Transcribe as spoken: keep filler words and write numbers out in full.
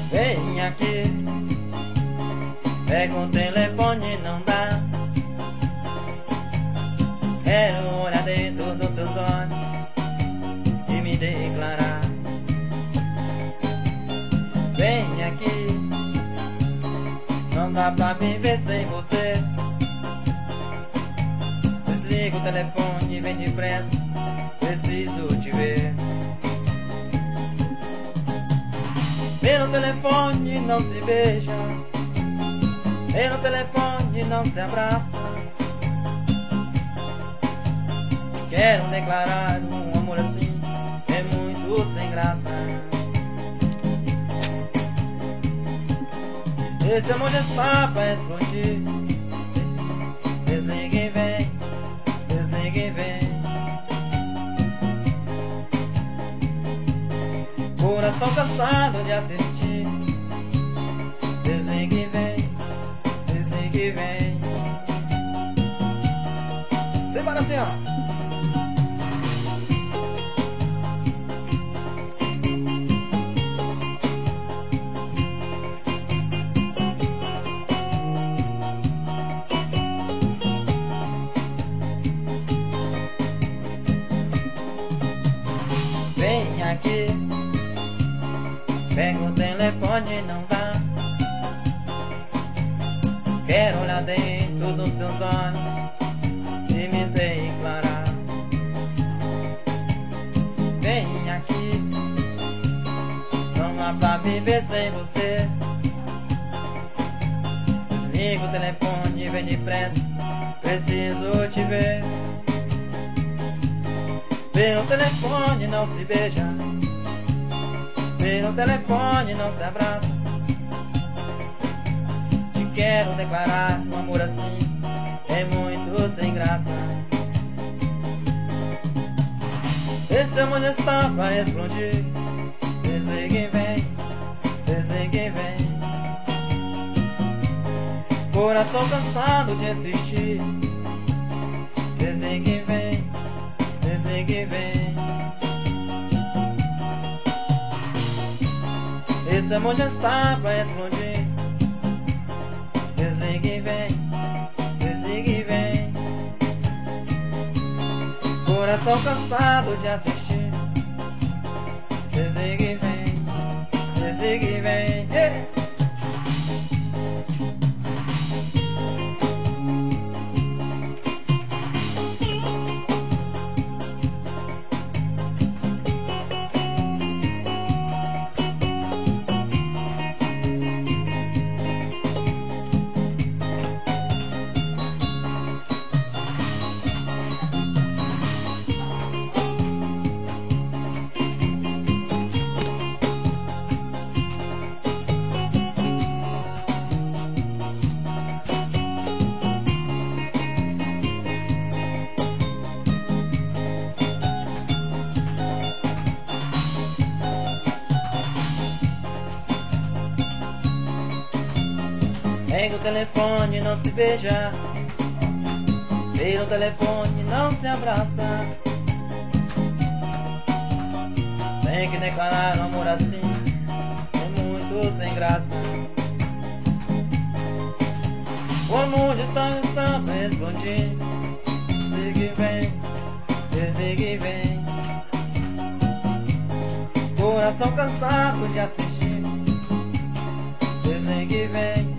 Vem aqui, pega o telefone, não dá. Quero olhar dentro dos seus olhos e me declarar. Vem aqui, não dá pra viver sem você. Desliga o telefone e vem depressa, preciso te ver. Pelo telefone não se beija, pelo telefone não se abraça. Te quero declarar um amor assim, é muito sem graça. Esse amor já está pra explodir. Desliga e vem, desliga e vem. Coração cansado de assistir. Desliga e vem, desliga e vem. Simbora assim, ó. Vem aqui, pega o telefone, não dá. Quero olhar dentro dos seus olhos e me declarar. Vem aqui, não dá pra viver sem você. Desliga o telefone e vem depressa, preciso te ver. Pelo telefone não se beija, pelo telefone não se abraça. Te quero declarar um amor assim, é muito sem graça. Esse amor já está pra explodir. Desliga e vem, desliga e vem. Coração cansado de insistir. Desliga e vem, desliga e vem. Esse amor já está pra explodir. Desliga e vem, desliga e vem. Coração cansado de assistir. Desliga e vem, desliga e vem. Yeah. Pega o telefone, não se beija, pelo telefone não se abraça. Tem que declarar um amor assim, é muito sem graça. O amor já está, já está pra explodir. Desliga e vem, desliga e vem. Coração cansado de assistir. Desliga e vem,